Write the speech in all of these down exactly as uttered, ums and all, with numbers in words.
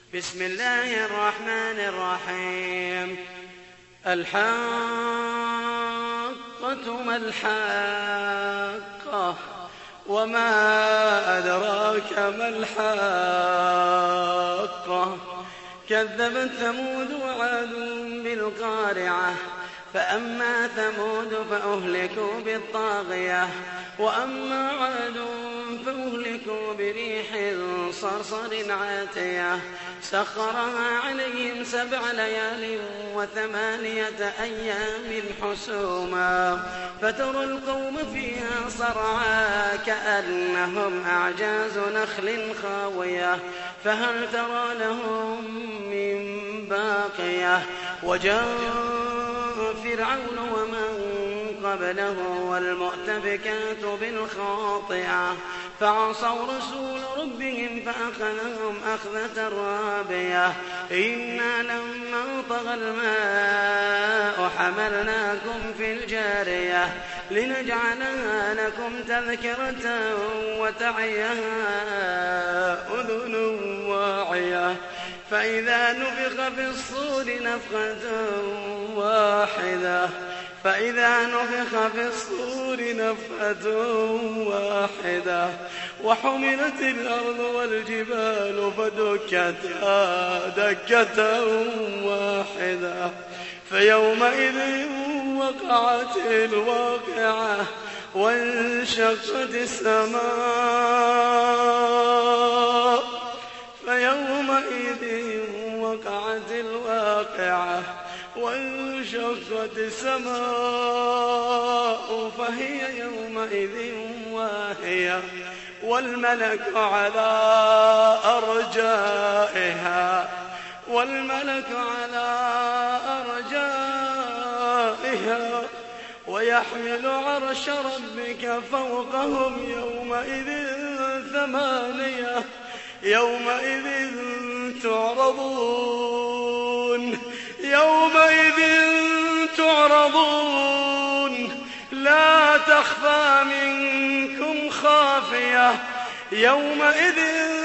بسم الله الرحمن الرحيم. الحاقة ما الحاقة وما أدراك ما الحاقة كذبت ثمود وعاد بالقارعة فأما ثمود فأهلكوا بالطاغية وأما عاد فأهلكوا بريح صرصر عاتية سخرها عليهم سبع ليال وثمانية أيام حسوما فترى القوم فيها صرعا كأنهم أعجاز نخل خاوية فهل ترى لهم من باقية وجاء فرعون ومن قبله والمؤتفكات بالخاطئة فعصوا رسول ربهم فأخذهم أخذة رابية إنا لما طغى الماء حملناكم في الجارية لنجعلها لكم تذكرة وتعيها أذن واعية فإذا نفخ في الصور نفخة واحدة فإذا نفخ في الصور نفخة واحدة وحملت الأرض والجبال فدكتا دكة واحدة فيومئذ وقعت الواقعة وانشقت السماء فيومئذ وقعت الواقعة وانشقت السماء فهي يومئذ واهية والملك على أرجائها والملك على أرجائها ويحمل عرش ربك فوقهم يومئذ ثمانية يومئذ تعرضون يومئذ تعرضون لا تخفى منكم خافية يومئذ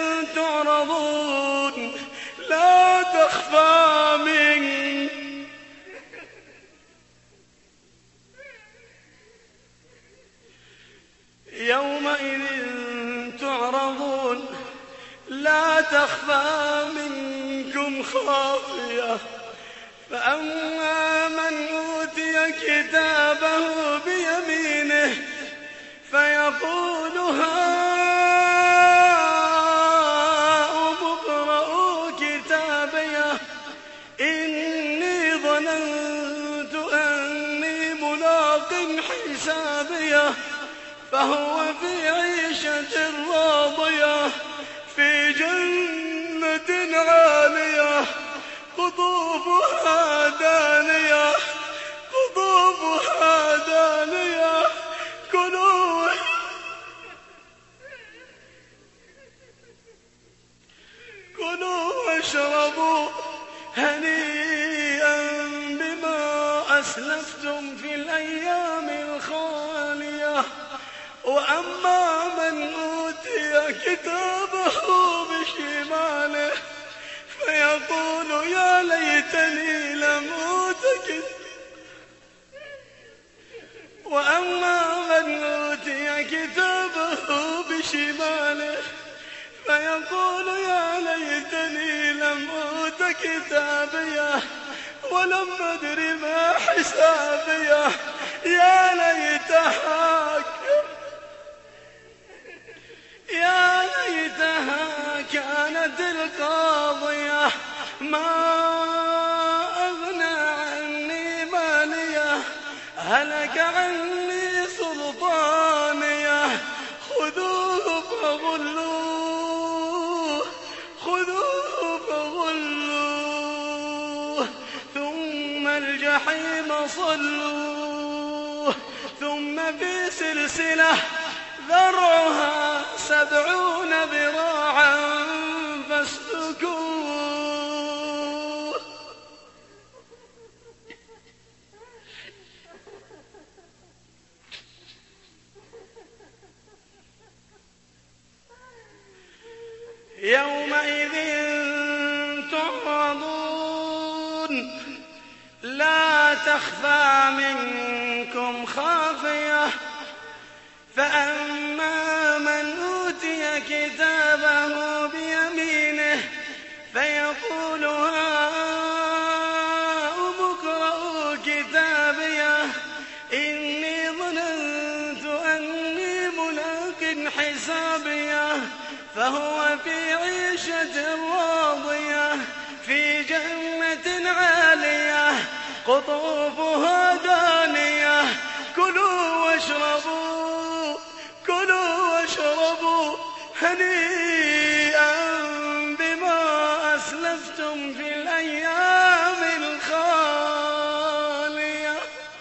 تعرضون لا تخفى منكم يومئذ تعرضون لا تخفى منكم خافية فأما من أوتي كتابه بيمينه فيقول هاؤم اقرءوا كتابيه إني ظننت أني ملاق حسابيه فهو في عيشة راضية في جنة عالية قطوفها دانية قطوفها دانية كلوا كلوا واشربوا هنيئا بما أسلفتم في الأيام الخالية وأما من أوتي كتابه بشماله فيقول يا ليتني لم أوت كتابيه وأما من أوتي كتابه بشماله فيقول يا ليتني لم أوت كتابيه ولم أدر ما حسابيه يا ليتها يا ليتها كانت القاضية ما أغنى عني مالية هلك عني سلطانية خذوه فغلوه خذوه فغلوه ثم الجحيم صلوه ثم في سلسلة ذرعها سبعون ذراعا فاسلكوه يومئذ لا تخفى منكم خافية فأما من أوتي كتابه بيمينه فيقول هاؤم اقرءوا كتابيه إني ظننت أني ملاق حسابيه فهو في عيشة راضية في جنة عالية قطوفها دانية كلوا واشربوا كلوا واشربوا هنيئا بما أسلفتم في الأيام الخالية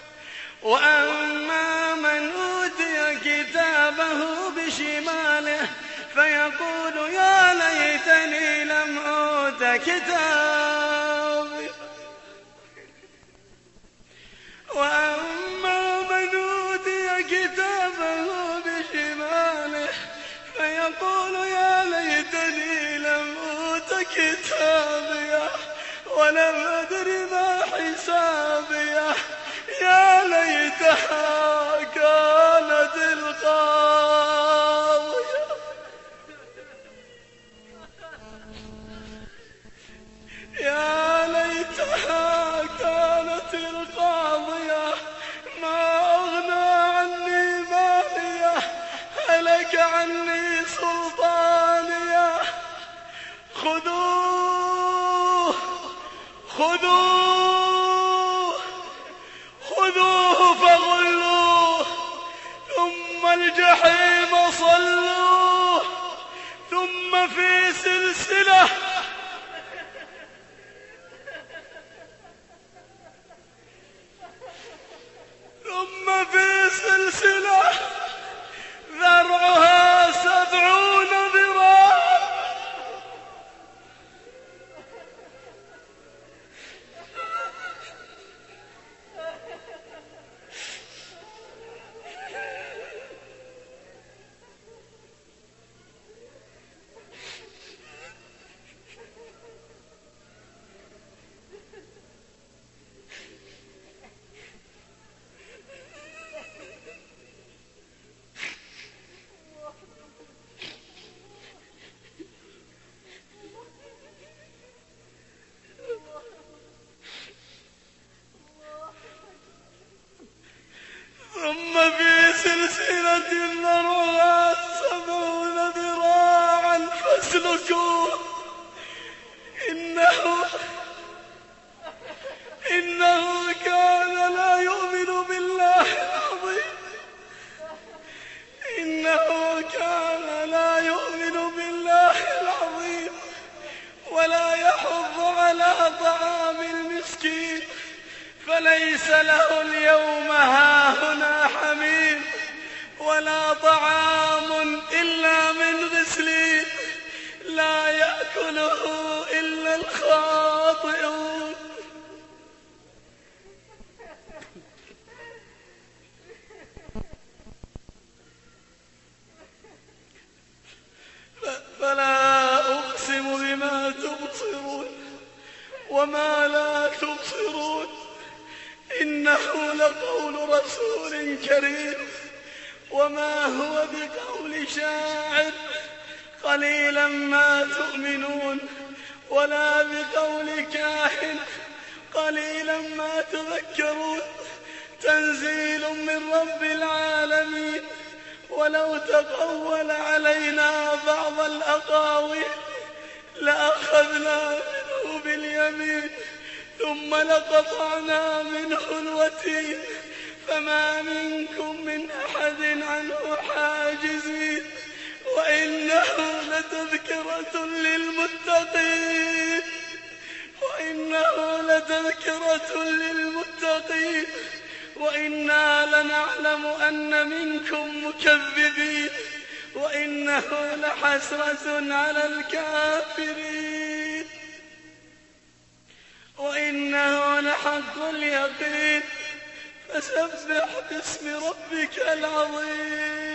وأما من أوتي كتابه بشماله فيقول يا ليتني لم أوت كتابي وأما من أوتي كتابه بشماله فيقول يا ليتني لم أوت كتابيه ولم أدر ما حسابيه يا ليتها كانت القاضية يا ليتها كانت القاضية ما أغنى عني مالية هلك عني سلطانية خذوه خذوه خذوه فغلوه ثم الجحيم صلوه ثم في سلسلة ثم في سلسلة ذرعها سبعون ذراعا ثم في سلسلة ذرعها سبعون ذراعا فاسلكوه إنه إنه كان لا يؤمن بالله العظيم إنه كان لا يؤمن بالله العظيم ولا يحض على طعام المسكين فليس له اليوم هاهنا حميم ولا طعام إلا من غسلين لا يأكله إلا الخاطئون فلا أقسم بما تبصرون وما لا تبصرون إنه لقول رسول كريم وما هو بقول شاعر قليلا ما تؤمنون ولا بقول كاهن قليلا ما تذكرون تنزيل من رب العالمين ولو تقول علينا بعض الأقاويل لأخذنا منه باليمين ثم لقطعنا منه الوتين فما منكم من أحد عنه حاجزين وإنه لتذكرة للمتقين وإنه لتذكرة للمتقين وإنا لنعلم أن منكم مكذبين وإنه لحسرة على الكافرين وإنه لحق اليقين فسبح باسم ربك العظيم.